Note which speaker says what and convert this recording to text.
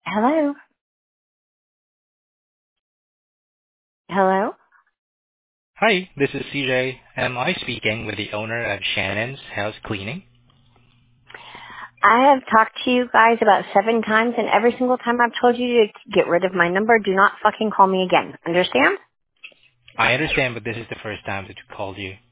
Speaker 1: Hello? Hello?
Speaker 2: Hi, this is CJ. Am I speaking with the owner of Shannon's House Cleaning?
Speaker 1: I have talked to you guys about 7 times, and every single time I've told you to get rid of my number, do not fucking call me again. Understand?
Speaker 2: I understand, but this is the first time that we called you.